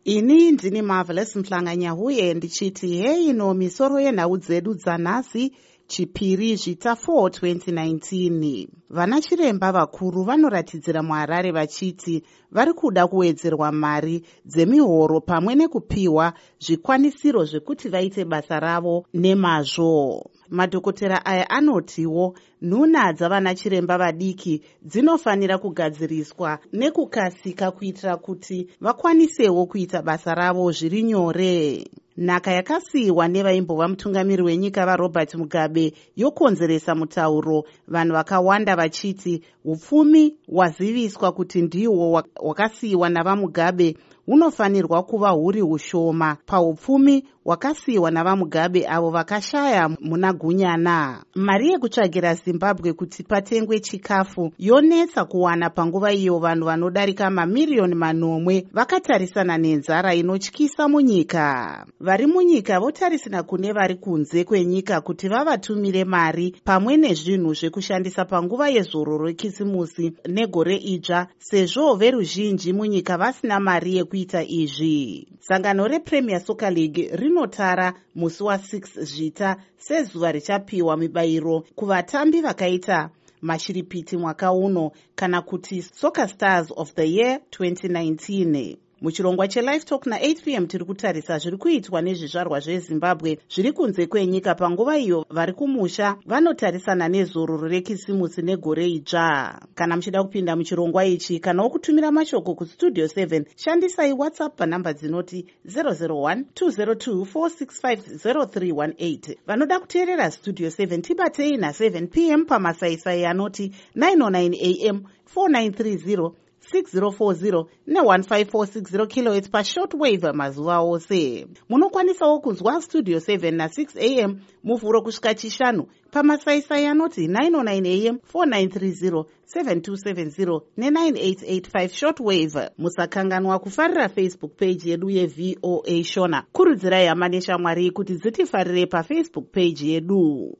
Ini ndini Marvelous Mhlanganyahuye ndichiti hei ino misoro yenhau dzedu dzanhasi chipiri zvita 4 2019. Vana chiremba vakuru vanoratidzira muHarare vachiti vari kuda kuwedzerwa mari dzemihoro pamwe nekupiwa zvikwanisiro zvekuti vaite basa ravo nemazvo. Madhokotera aya anotiwo nhuna dzavana chiremba vadiki dzinofanira kugadziriswa nekukasika kuitira kuti vakwanisewo kuita basa ravo zviri nyore. Nhaka yakasiyiwa nevaimbova mutungamiri wenyika vaRobert Mugabe yokonzeresa mutauro, vanhu vakawanda vachiti upfumi hwaziviswa kuti ndihwo hwakasiyiwa navaMugabe hunofanirwa kuva huri ushoma paupfumi hwakasiyiwa navaMugabe avo vakashaya muna gunyana. Mari yekutsvagira Zimbabwe kuti patengwe chikafu yonetsa kuwana panguva iyo vanhu vanodarika mamiriyoni manomwe vakatarisana nenzara inotyisa munyika. Vari munyika votarisana kune vari kunze kwenyika kuti vavatumire mari pamwe nezvinhu zvekushandisa panguva yezororo rekisimusi negore idzva, sezvo veruzhinji munyika vasina mari yekuita izvi. Sangano rePremier Soccer League rinotara musi wa6 zvita sezuva richapiwa mibayiro kuvatambi vakaita mashiripiti mwaka uno kana kuti Soccer Stars of the Year 2019. Muchirongwa cheLive Talk na8 p.m. tiri kutarisa zviri kuitwa nezvizvarwa zveZimbabwe zviri kunze kwenyika panguva iyo vari kumusha vanotarisana nezororo rekisimusi negore idzva. Kana muchida kupinda muchirongwa ichi kana kutumira mashoko kustudio 7, shandisai WhatsApp panhamba dzinoti 001-202-465-0318. Vanoda kuteerera Studio 7 tibatei na7 p.m. pamasaisai anoti 909 am 4930 6040 ne1546 kHz pashortwave mazuva ose. Munokwanisawo kunzwa Studio 7 na6 am muvhuro kusvika chishanu pamasaisai anoti 909 am 4930 7270 ne9885 shortwave. Musakanganwa kufarira Facebook page yedu yeVOA Shona. Kurudzirai hama neshamwari kuti dzitifarire paFacebook page yedu.